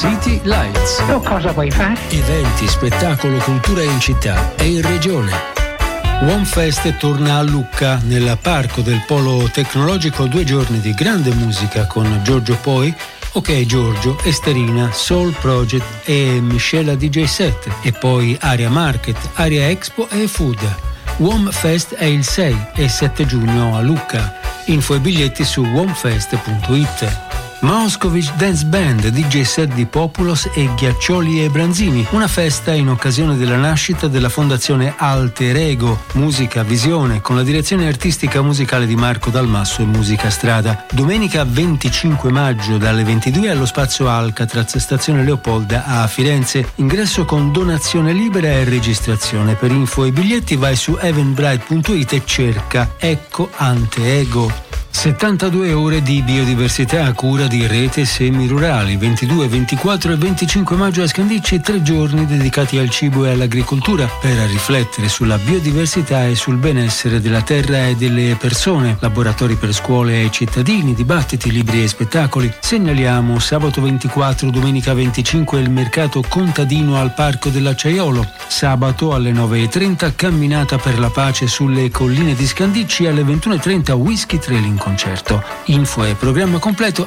City Lights. Tu cosa vuoi fare? Eventi, spettacolo, cultura in città e in regione. OneFest torna a Lucca, nel parco del Polo Tecnologico. 2 giorni di grande musica con Giorgio Poi, Ok Giorgio, Esterina, Soul Project e Michela DJ Set. E poi Area Market, Area Expo e Food. OneFest è il 6 e 7 giugno a Lucca. Info e biglietti su onefest.it. Moscovic Dance Band, DJ set di Populos e Ghiaccioli e Branzini, una festa in occasione della nascita della fondazione Alter Ego, Musica Visione, con la direzione artistica musicale di Marco Dalmasso e Musica Strada. Domenica 25 maggio dalle 22 allo Spazio Alcatraz, stazione Leopolda a Firenze. Ingresso con donazione libera e registrazione. Per info e biglietti vai su eventbrite.it e cerca Ecco Ante Ego. 72 ore di biodiversità a cura di Rete Semirurali, 22, 24 e 25 maggio a Scandicci, 3 giorni dedicati al cibo e all'agricoltura per riflettere sulla biodiversità e sul benessere della terra e delle persone. Laboratori per scuole e cittadini, dibattiti, libri e spettacoli. Segnaliamo sabato 24, domenica 25 il mercato contadino al Parco dell'Acciaiolo. Sabato alle 9:30 camminata per la pace sulle colline di Scandicci, alle 21:30 whisky trailing concerto. Info e programma completo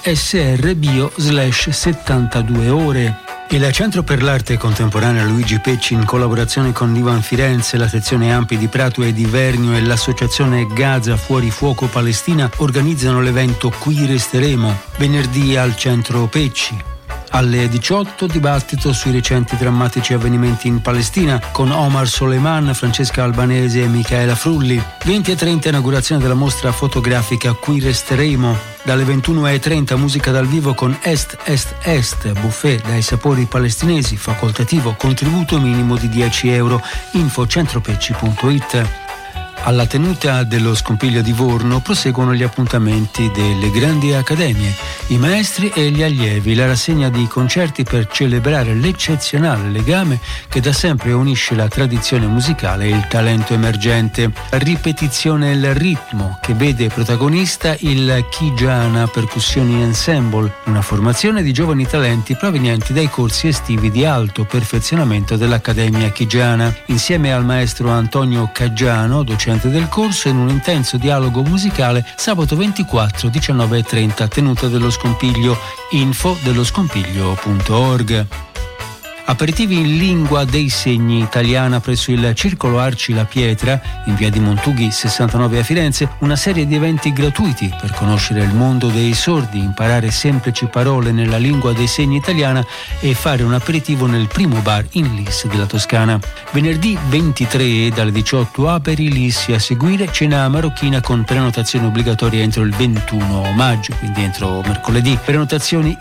rsrbio/72 ore. Il Centro per l'Arte Contemporanea Luigi Pecci, in collaborazione con Divan Firenze, la sezione Ampi di Prato e di Vernio e l'associazione Gaza Fuori Fuoco Palestina organizzano l'evento Qui Resteremo, venerdì al Centro Pecci. Alle 18 dibattito sui recenti drammatici avvenimenti in Palestina con Omar Soleiman, Francesca Albanese e Michaela Frulli. 20:30 inaugurazione della mostra fotografica Qui Resteremo. Dalle 21:30 musica dal vivo con Est Est Est, buffet dai sapori palestinesi, facoltativo, contributo minimo di €10. Info centropecci.it. Alla tenuta dello Scompiglio di Vorno proseguono gli appuntamenti delle grandi accademie, i maestri e gli allievi, la rassegna di concerti per celebrare l'eccezionale legame che da sempre unisce la tradizione musicale e il talento emergente. Ripetizione Il Ritmo, che vede protagonista il Kijana Percussioni Ensemble, una formazione di giovani talenti provenienti dai corsi estivi di alto perfezionamento dell'Accademia Kijana. Insieme al maestro Antonio Caggiano, docente del corso, in un intenso dialogo musicale sabato 24 19:30 tenuta dello Scompiglio. Info dello scompiglio.org. Aperitivi in lingua dei segni italiana presso il Circolo Arci La Pietra, in via di Montughi 69 a Firenze, una serie di eventi gratuiti per conoscere il mondo dei sordi, imparare semplici parole nella lingua dei segni italiana e fare un aperitivo nel primo bar in Lis della Toscana. Venerdì 23 dalle 18 aperilissi, a seguire cena marocchina con prenotazione obbligatoria entro il 21 maggio, quindi entro mercoledì. Prenotazioni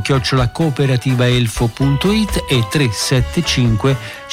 info@cooperativaelfo.it e 375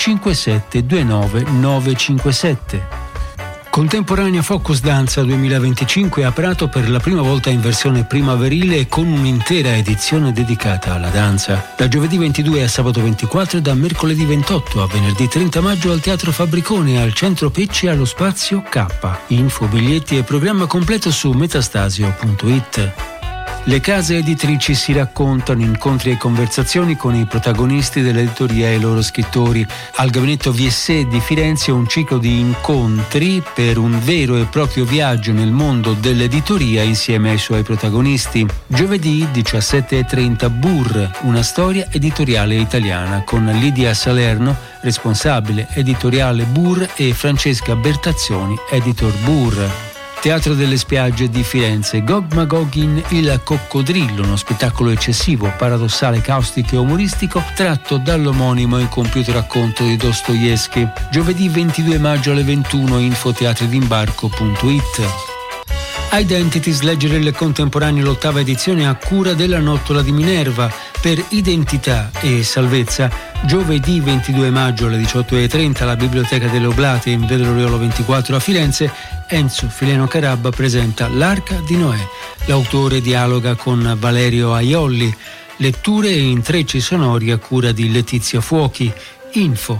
5729 957. Contemporanea Focus Danza 2025 a Prato per la prima volta in versione primaverile con un'intera edizione dedicata alla danza. Da giovedì 22 a sabato 24 e da mercoledì 28 a venerdì 30 maggio al Teatro Fabbricone, al Centro Pecci, allo Spazio K. Info, biglietti e programma completo su metastasio.it. Le case editrici si raccontano, incontri e conversazioni con i protagonisti dell'editoria e i loro scrittori. Al Gabinetto VSE di Firenze un ciclo di incontri per un vero e proprio viaggio nel mondo dell'editoria insieme ai suoi protagonisti. Giovedì 17:30 Burr, una storia editoriale italiana con Lidia Salerno, responsabile editoriale Burr, e Francesca Bertazzoni, editor Burr. Teatro delle Spiagge di Firenze, Gog Magog in Il Coccodrillo, uno spettacolo eccessivo, paradossale, caustico e umoristico tratto dall'omonimo e compiuto racconto di Dostoevskij. Giovedì 22 maggio alle 21, infoteatridimbarco.it. Identities, leggere il contemporaneo, l'8ª edizione a cura della Nottola di Minerva per identità e salvezza. Giovedì 22 maggio alle 18:30 alla Biblioteca delle Oblate in Via dell'Oriolo 24 a Firenze. Enzo Fileno Carabba presenta L'Arca di Noè. L'autore dialoga con Valerio Aiolli. Letture e intrecci sonori a cura di Letizia Fuochi. Info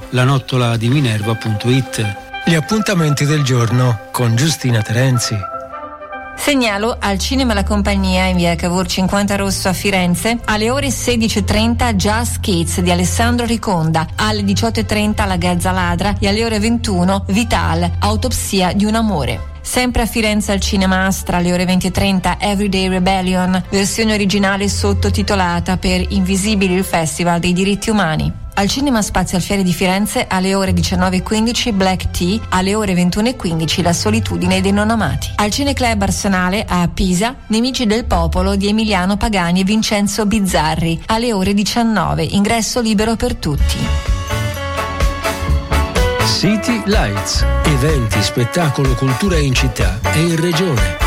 lanottoladiminerva.it. Gli appuntamenti del giorno con Giustina Terenzi. Segnalo al Cinema La Compagnia in via Cavour 50 Rosso a Firenze alle ore 16:30 Jazz Kids di Alessandro Riconda, alle 18:30 La Gazza Ladra e alle ore 21 Vital, Autopsia di un amore. Sempre a Firenze al Cinema Astra alle ore 20:30 Everyday Rebellion, versione originale sottotitolata per Invisibili, il Festival dei diritti umani. Al Cinema Spazio Alfieri di Firenze alle ore 19:15 Black Tea, alle ore 21:15 La solitudine dei non amati. Al Cineclub Arsenale a Pisa Nemici del popolo di Emiliano Pagani e Vincenzo Bizzarri, alle ore 19, ingresso libero per tutti. City Lights, eventi, spettacolo, cultura in città e in regione.